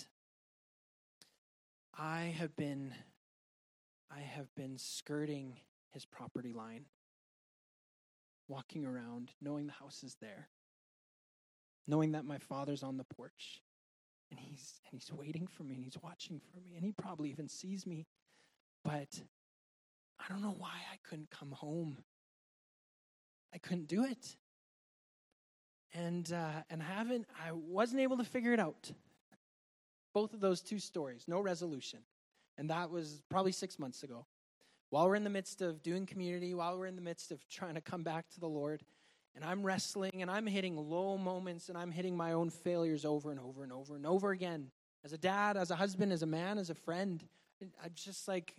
I have been, I have been skirting his property line, walking around, knowing the house is there, knowing that my father's on the porch, and he's and he's waiting for me, and he's watching for me, and he probably even sees me. But I don't know why I couldn't come home. I couldn't do it. And uh, and I haven't, I wasn't able to figure it out. Both of those two stories, no resolution. And that was probably six months ago. While we're in the midst of doing community, while we're in the midst of trying to come back to the Lord, and I'm wrestling, and I'm hitting low moments, and I'm hitting my own failures over and over and over and over again. As a dad, as a husband, as a man, as a friend, I'm just like,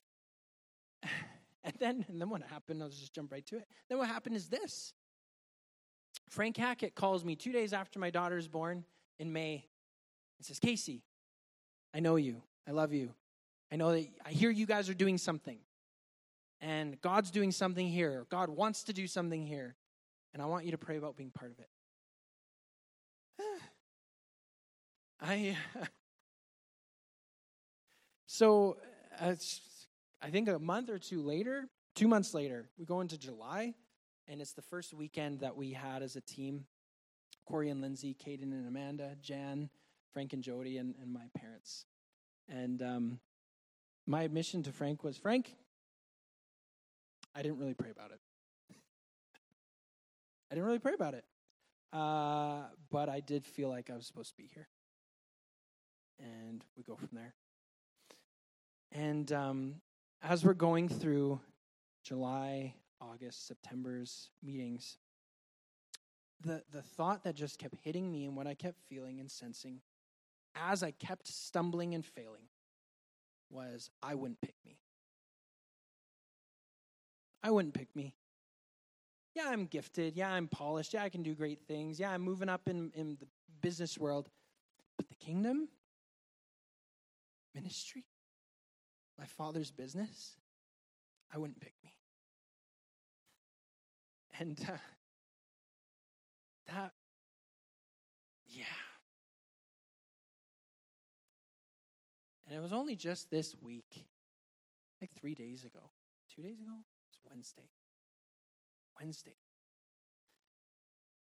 and then, and then what happened, I'll just jump right to it. Then what happened is this. Frank Hackett calls me two days after my daughter is born in May and says, Casey, I know you. I love you. I know that I hear you guys are doing something. And God's doing something here. God wants to do something here. And I want you to pray about being part of it. I, so, uh, I think a month or two later, two months later, we go into July, and it's the first weekend that we had as a team. Corey and Lindsay, Caden and Amanda, Jan, Frank and Jody, and, and my parents. And um, my admission to Frank was, Frank, I didn't really pray about it. I didn't really pray about it. Uh, but I did feel like I was supposed to be here. And we go from there. And um, as we're going through July, August, September's meetings, the, the thought that just kept hitting me and what I kept feeling and sensing as I kept stumbling and failing was, I wouldn't pick me. I wouldn't pick me. Yeah, I'm gifted. Yeah, I'm polished. Yeah, I can do great things. Yeah, I'm moving up in, in the business world. But the kingdom, ministry, my father's business, I wouldn't pick me. And uh, that, yeah. And it was only just this week, like three days ago, two days ago, it was Wednesday. Wednesday.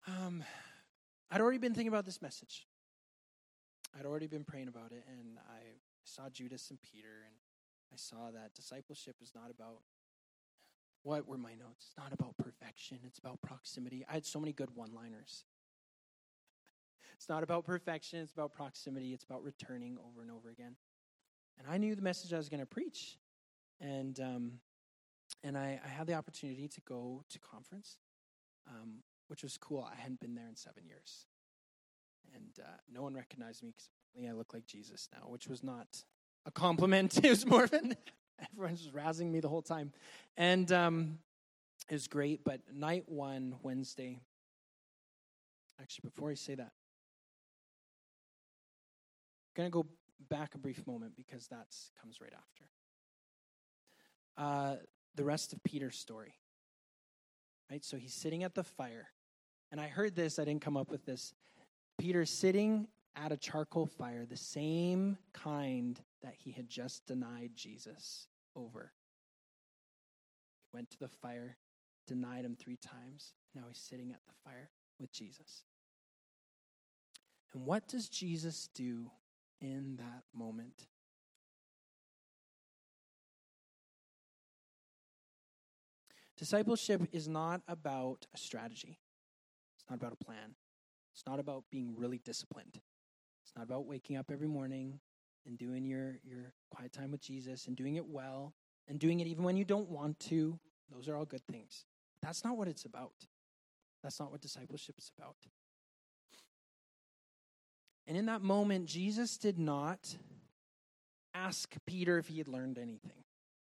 Um, I'd already been thinking about this message. I'd already been praying about it, and I saw Judas and Peter, and I saw that discipleship is not about, what were my notes? It's not about perfection. It's about proximity. I had so many good one-liners. It's not about perfection. It's about proximity. It's about returning over and over again. And I knew the message I was going to preach. And um, and I, I had the opportunity to go to conference, um, which was cool. I hadn't been there in seven years. And uh, no one recognized me because I look like Jesus now, which was not a compliment. It was more of an, everyone was razzing me the whole time. And um, it was great. But night one, Wednesday, actually, before I say that, I'm going to go back a brief moment because that comes right after. Uh, the rest of Peter's story. Right? So he's sitting at the fire. And I heard this, I didn't come up with this. Peter sitting at a charcoal fire, the same kind that he had just denied Jesus over. He went to the fire, denied him three times. Now he's sitting at the fire with Jesus. And what does Jesus do in that moment? Discipleship is not about a strategy. It's not about a plan. It's not about being really disciplined. It's not about waking up every morning and doing your, your quiet time with Jesus and doing it well and doing it even when you don't want to. Those are all good things. That's not what it's about. That's not what discipleship is about. And in that moment, Jesus did not ask Peter if he had learned anything.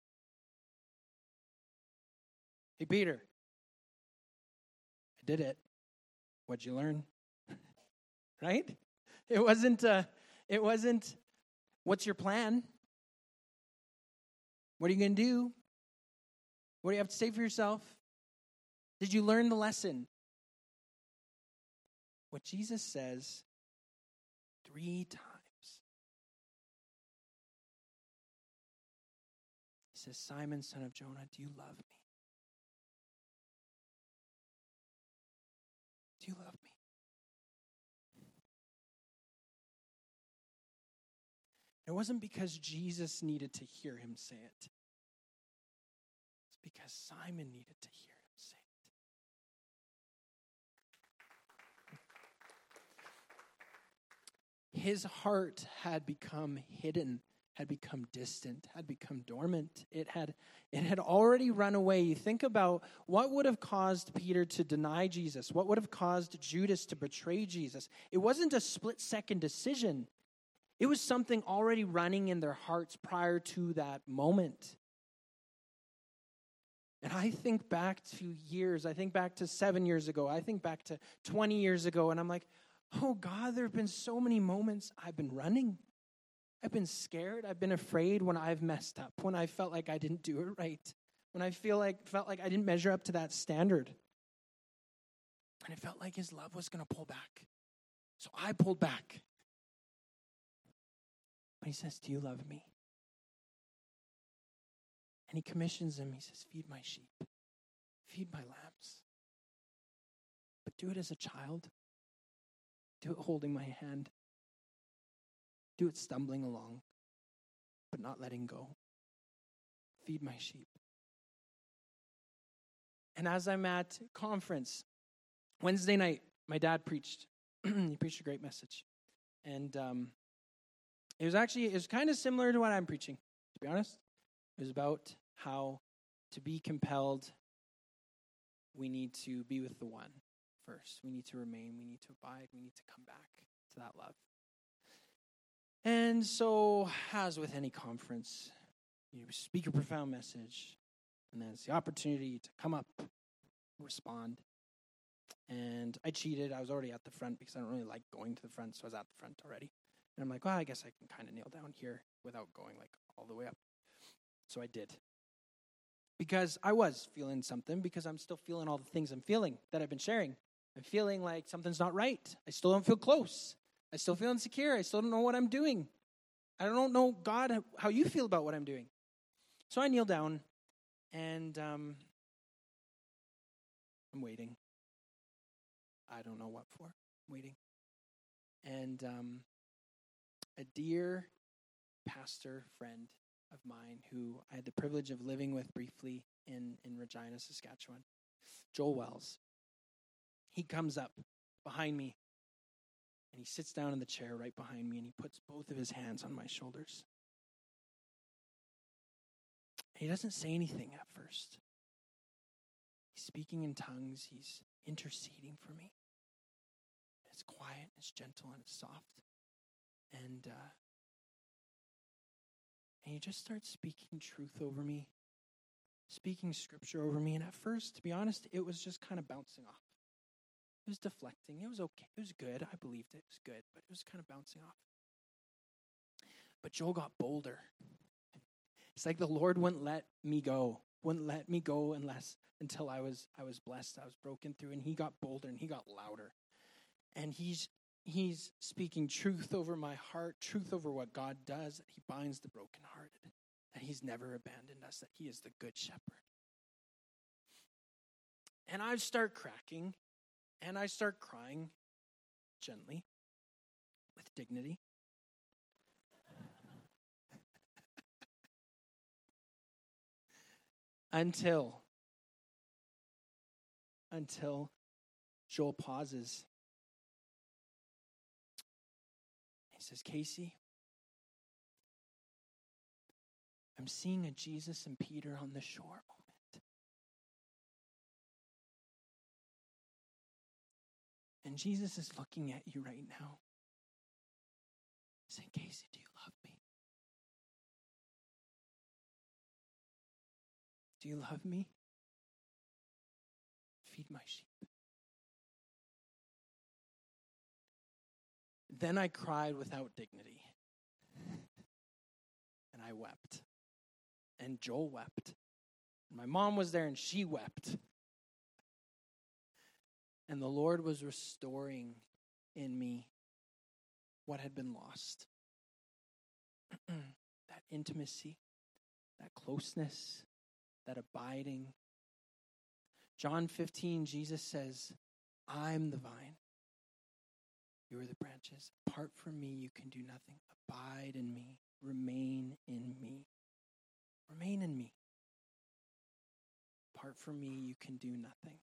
Hey, Peter, I did it. What'd you learn? Right? It wasn't, uh, it wasn't, what's your plan? What are you going to do? What do you have to say for yourself? Did you learn the lesson? What Jesus says three times. He says, Simon, son of Jonah, do you love me? Do you love me? It wasn't because Jesus needed to hear him say it. It's because Simon needed to hear him say it. His heart had become hidden, had become distant, had become dormant. It had, it had already run away. You think about what would have caused Peter to deny Jesus, what would have caused Judas to betray Jesus. It wasn't a split-second decision. It was something already running in their hearts prior to that moment. And I think back to years, I think back to seven years ago, I think back to twenty years ago, and I'm like, oh God, there have been so many moments I've been running. I've been scared. I've been afraid when I've messed up, when I felt like I didn't do it right, when I feel like felt like I didn't measure up to that standard. And it felt like his love was going to pull back. So I pulled back. But he says, do you love me? And he commissions him. He says, feed my sheep. Feed my lambs. But do it as a child. Do it holding my hand. Do it stumbling along, but not letting go. Feed my sheep. And as I'm at conference, Wednesday night, my dad preached. He preached a great message. And um, it was actually, it was kind of similar to what I'm preaching, to be honest. It was about how to be compelled, we need to be with the one first. We need to remain. We need to abide. We need to come back to that love. And so, as with any conference, you speak a profound message, and then it's the opportunity to come up, respond. And I cheated. I was already at the front because I don't really like going to the front, so I was at the front already. And I'm like, well, I guess I can kind of kneel down here without going like all the way up. So I did. Because I was feeling something, because I'm still feeling all the things I'm feeling that I've been sharing. I'm feeling like something's not right. I still don't feel close. I still feel insecure. I still don't know what I'm doing. I don't know, God, how you feel about what I'm doing. So I kneel down, and um, I'm waiting. I don't know what for. I'm waiting. And um, a dear pastor friend of mine who I had the privilege of living with briefly in, in Regina, Saskatchewan, Joel Wells, he comes up behind me and he sits down in the chair right behind me and he puts both of his hands on my shoulders. He doesn't say anything at first. He's speaking in tongues. He's interceding for me. It's quiet, it's gentle, and it's soft. And uh, and he just starts speaking truth over me, speaking scripture over me. And at first, to be honest, it was just kind of bouncing off. It was deflecting. It was okay. It was good. I believed it. It was good, but it was kind of bouncing off. But Joel got bolder. It's like the Lord wouldn't let me go, wouldn't let me go unless until I was I was blessed. I was broken through, and he got bolder and he got louder. And he's he's speaking truth over my heart, truth over what God does, that he binds the brokenhearted, that he's never abandoned us, that he is the good shepherd. And I start cracking, and I start crying gently, with dignity. Until, until Joel pauses. He says, Casey, I'm seeing a Jesus and Peter on the shore moment. And Jesus is looking at you right now, saying, Casey, do you love me? Do you love me? Feed my sheep. Then I cried without dignity. And I wept. And Joel wept. And my mom was there and she wept. And the Lord was restoring in me what had been lost. That intimacy, that closeness, that abiding. John fifteen, Jesus says, I'm the vine. You are the branches. Apart from me, you can do nothing. Abide in me. Remain in me. Remain in me. Apart from me, you can do nothing.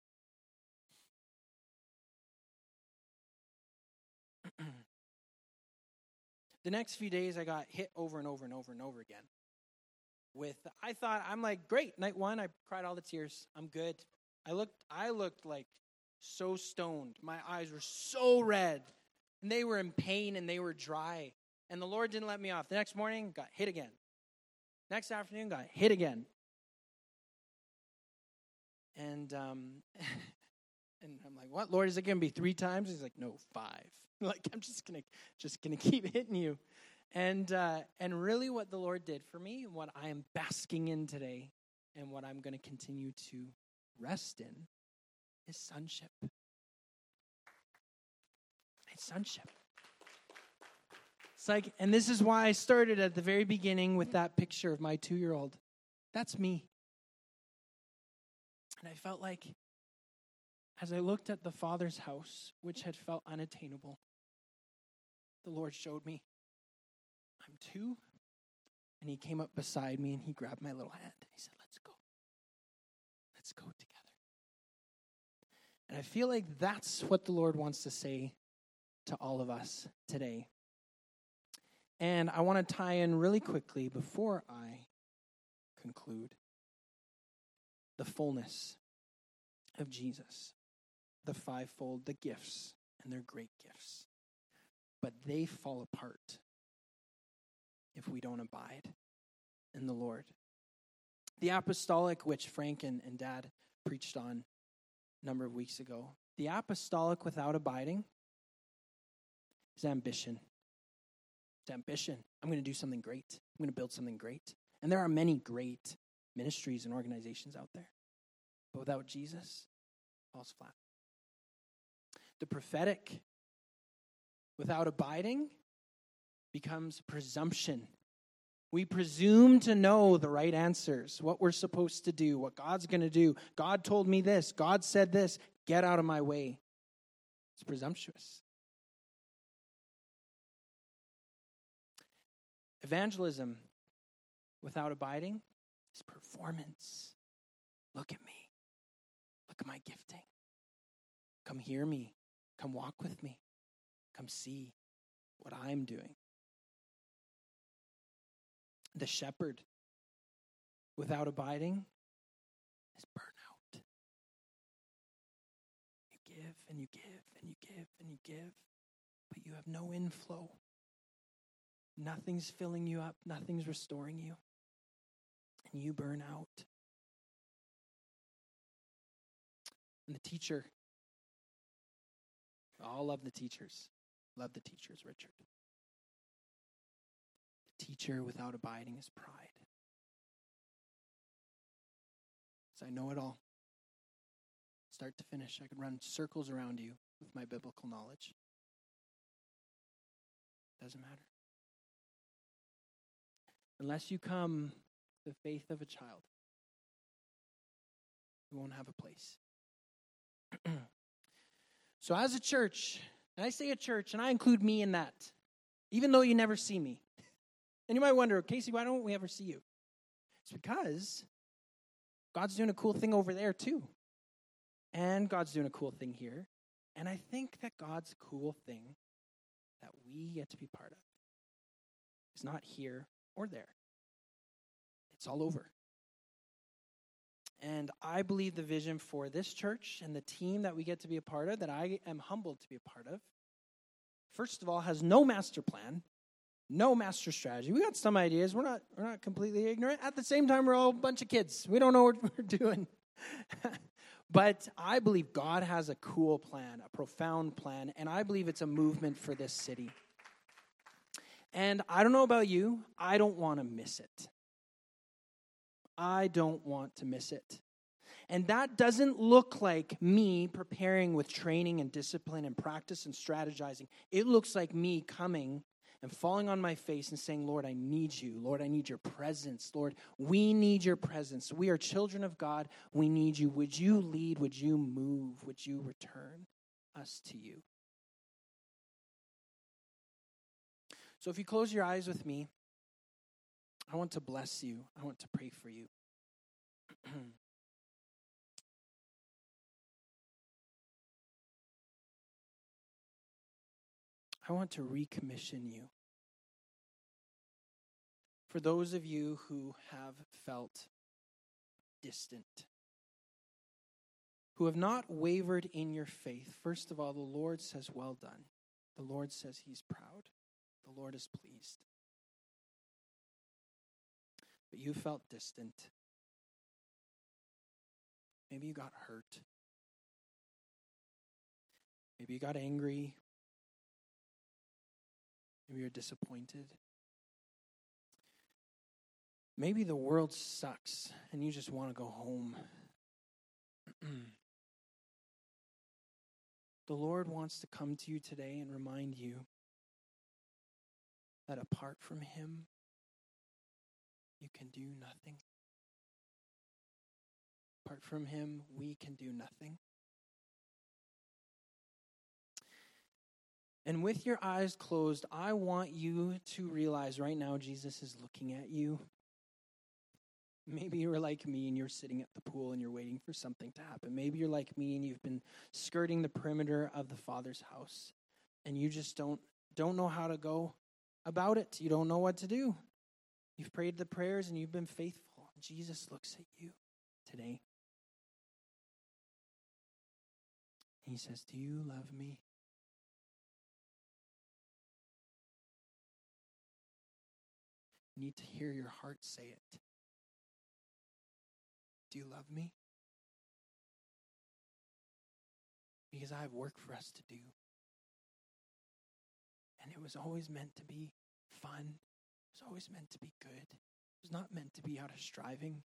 The next few days, I got hit over and over and over and over again. With, I thought, I'm like, great, night one, I cried all the tears. I'm good. I looked, I looked like so stoned. My eyes were so red. And they were in pain and they were dry. And the Lord didn't let me off. The next morning, got hit again. Next afternoon, got hit again. And um, and I'm like, what, Lord, is it going to be three times? He's like, no, five. Like, I'm just going to just gonna keep hitting you. And uh, and really what the Lord did for me, and what I am basking in today, and what I'm going to continue to rest in, is sonship. It's sonship. It's like, and this is why I started at the very beginning with that picture of my two-year-old. That's me. And I felt like, as I looked at the Father's house, which had felt unattainable, the Lord showed me, I'm two, and he came up beside me and he grabbed my little hand and he said, let's go. Let's go together. And I feel like that's what the Lord wants to say to all of us today. And I want to tie in really quickly before I conclude the fullness of Jesus, the fivefold, the gifts, and they're great gifts. But they fall apart if we don't abide in the Lord. The apostolic, which Frank and, and Dad preached on a number of weeks ago, the apostolic without abiding is ambition. It's ambition. I'm going to do something great. I'm going to build something great. And there are many great ministries and organizations out there. But without Jesus, it falls flat. The prophetic without abiding becomes presumption. We presume to know the right answers, what we're supposed to do, what God's going to do. God told me this. God said this. Get out of my way. It's presumptuous. Evangelism without abiding is performance. Look at me. Look at my gifting. Come hear me. Come walk with me. Come see what I'm doing. The shepherd without abiding is burnout. You give and you give and you give and you give, but you have no inflow. Nothing's filling you up. Nothing's restoring you. And you burn out. And the teacher, we all love the teachers. Love the teachers, Richard. The teacher without abiding is pride. So I know it all. Start to finish, I could run circles around you with my biblical knowledge. Doesn't matter. Unless you come to the faith of a child, you won't have a place. So as a church, and I say a church, and I include me in that, even though you never see me. And you might wonder, Casey, why don't we ever see you? It's because God's doing a cool thing over there too. And God's doing a cool thing here. And I think that God's cool thing that we get to be part of is not here or there. It's all over. And I believe the vision for this church and the team that we get to be a part of, that I am humbled to be a part of, first of all, has no master plan, no master strategy. We got some ideas. We're not, we're not completely ignorant. At the same time, we're all a bunch of kids. We don't know what we're doing. But I believe God has a cool plan, a profound plan, and I believe it's a movement for this city. And I don't know about you, I don't want to miss it. I don't want to miss it. And that doesn't look like me preparing with training and discipline and practice and strategizing. It looks like me coming and falling on my face and saying, Lord, I need you. Lord, I need your presence. Lord, we need your presence. We are children of God. We need you. Would you lead? Would you move? Would you return us to you? So if you close your eyes with me, I want to bless you. I want to pray for you. I want to recommission you. For those of you who have felt distant, who have not wavered in your faith, first of all, the Lord says, well done. The Lord says he's proud. The Lord is pleased. But you felt distant. Maybe you got hurt. Maybe you got angry. Maybe you're disappointed. Maybe the world sucks and you just want to go home. The Lord wants to come to you today and remind you that apart from him, you can do nothing. Apart from him, we can do nothing. And with your eyes closed, I want you to realize right now Jesus is looking at you. Maybe you're like me and you're sitting at the pool and you're waiting for something to happen. Maybe you're like me and you've been skirting the perimeter of the Father's house and you just don't don't know how to go about it. You don't know what to do. You've prayed the prayers and you've been faithful. Jesus looks at you today. He says, do you love me? You need to hear your heart say it. Do you love me? Because I have work for us to do. And it was always meant to be fun. It was always meant to be good. It was not meant to be out of striving.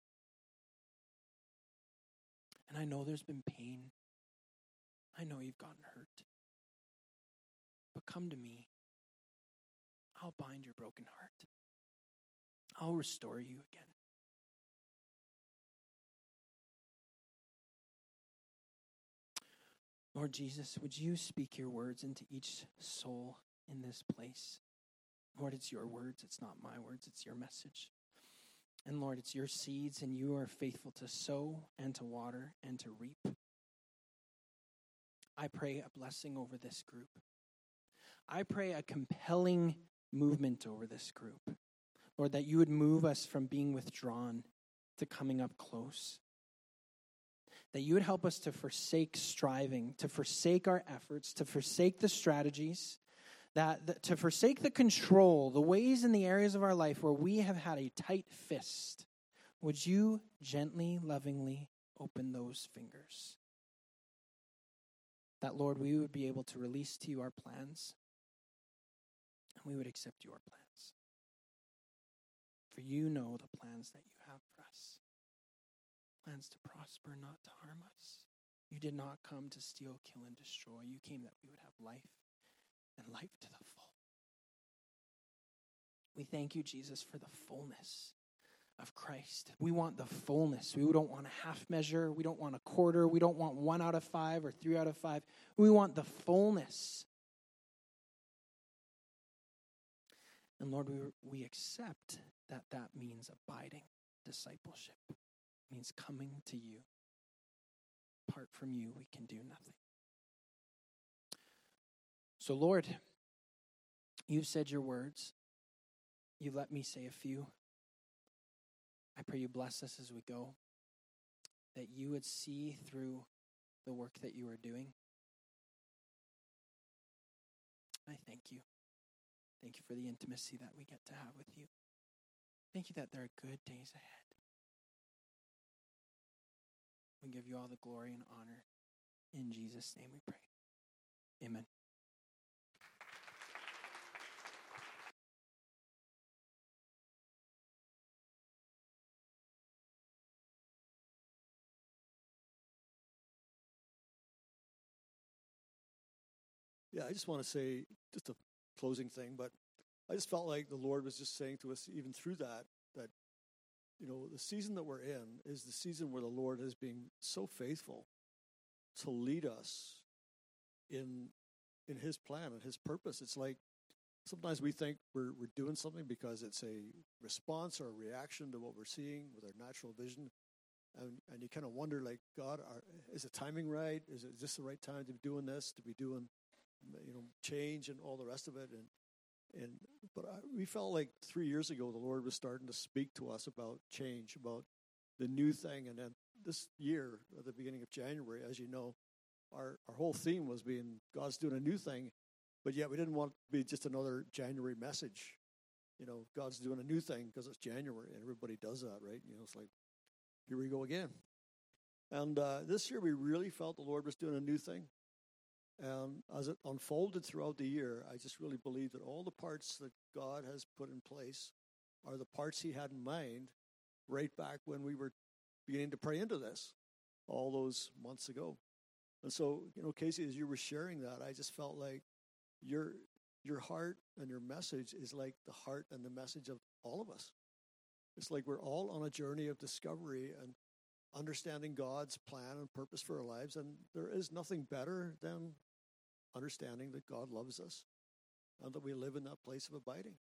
And I know there's been pain. I know you've gotten hurt. But come to me. I'll bind your broken heart. I'll restore you again. Lord Jesus, would you speak your words into each soul in this place? Lord, it's your words. It's not my words. It's your message. And Lord, it's your seeds, and you are faithful to sow and to water and to reap. I pray a blessing over this group. I pray a compelling movement over this group. Lord, that you would move us from being withdrawn to coming up close. That you would help us to forsake striving, to forsake our efforts, to forsake the strategies, that, that to forsake the control, the ways in the areas of our life where we have had a tight fist. Would you gently, lovingly open those fingers? That, Lord, we would be able to release to you our plans, and we would accept your plans. For you know the plans that you have for us. Plans to prosper, not to harm us. You did not come to steal, kill, and destroy. You came that we would have life, and life to the full. We thank you, Jesus, for the fullness of Christ. We want the fullness. We don't want a half measure. We don't want a quarter. We don't want one out of five or three out of five. We want the fullness. And Lord, we, we accept that that means abiding. Discipleship means coming to you. Apart from you, we can do nothing. So Lord, you've said your words. You've let me say a few. I pray you bless us as we go, that you would see through the work that you are doing. I thank you. Thank you for the intimacy that we get to have with you. Thank you that there are good days ahead. We give you all the glory and honor. In Jesus' name we pray. Amen. Yeah, I just want to say just a closing thing, but I just felt like the Lord was just saying to us, even through that, that, you know, the season that we're in is the season where the Lord has been so faithful to lead us in in his plan and his purpose. It's like sometimes we think we're we're doing something because it's a response or a reaction to what we're seeing with our natural vision. And and you kind of wonder, like, God, are, is the timing right? Is it just the right time to be doing this, to be doing, you know, change and all the rest of it? And and but I, we felt like three years ago the Lord was starting to speak to us about change, about the new thing. And then this year, at the beginning of January, as you know, our our whole theme was being God's doing a new thing, but yet we didn't want it to be just another January message. You know, God's doing a new thing because it's January, and everybody does that, right? You know, it's like, here we go again. And uh, this year we really felt the Lord was doing a new thing. And as it unfolded throughout the year, I just really believe that all the parts that God has put in place are the parts he had in mind right back when we were beginning to pray into this all those months ago. And so, you know, Casey, as you were sharing that, I just felt like your your heart and your message is like the heart and the message of all of us. It's like we're all on a journey of discovery and understanding God's plan and purpose for our lives. And there is nothing better than understanding that God loves us and that we live in that place of abiding.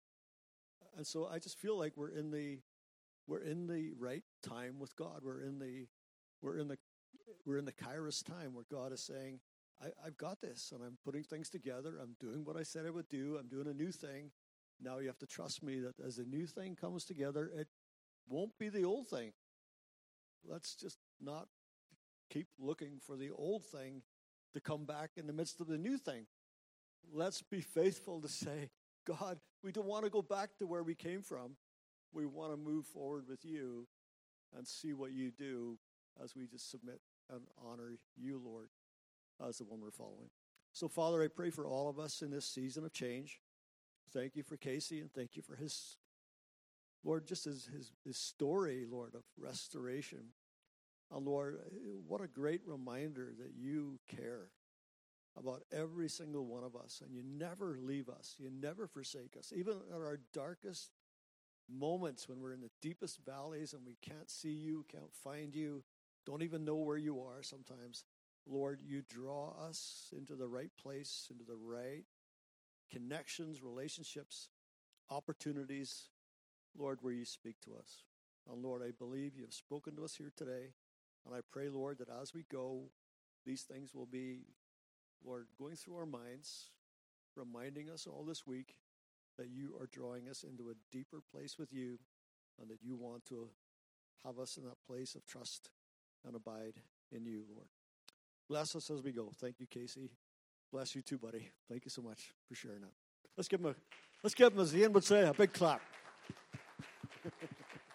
And so I just feel like we're in the we're in the right time with God. We're in the we're in the we're in the Kairos time where God is saying, I, I've got this, and I'm putting things together. I'm doing what I said I would do. I'm doing a new thing. Now you have to trust me that as the new thing comes together, it won't be the old thing. Let's just not keep looking for the old thing to come back in the midst of the new thing. Let's be faithful to say, God, we don't want to go back to where we came from. We want to move forward with you and see what you do as we just submit and honor you, Lord, as the one we're following. So, Father, I pray for all of us in this season of change. Thank you for Casey, and thank you for his, Lord, just his, his, his story, Lord, of restoration. And Lord, what a great reminder that you care about every single one of us, and you never leave us. You never forsake us. Even at our darkest moments when we're in the deepest valleys and we can't see you, can't find you, don't even know where you are sometimes. Lord, you draw us into the right place, into the right connections, relationships, opportunities, Lord, where you speak to us. And Lord, I believe you have spoken to us here today. And I pray, Lord, that as we go, these things will be, Lord, going through our minds, reminding us all this week that you are drawing us into a deeper place with you and that you want to have us in that place of trust and abide in you, Lord. Bless us as we go. Thank you, Casey. Bless you too, buddy. Thank you so much for sharing that. Let's give him a, let's give him, as Ian would say, a big clap.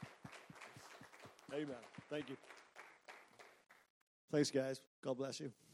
Amen. Thank you. Thanks, guys. God bless you.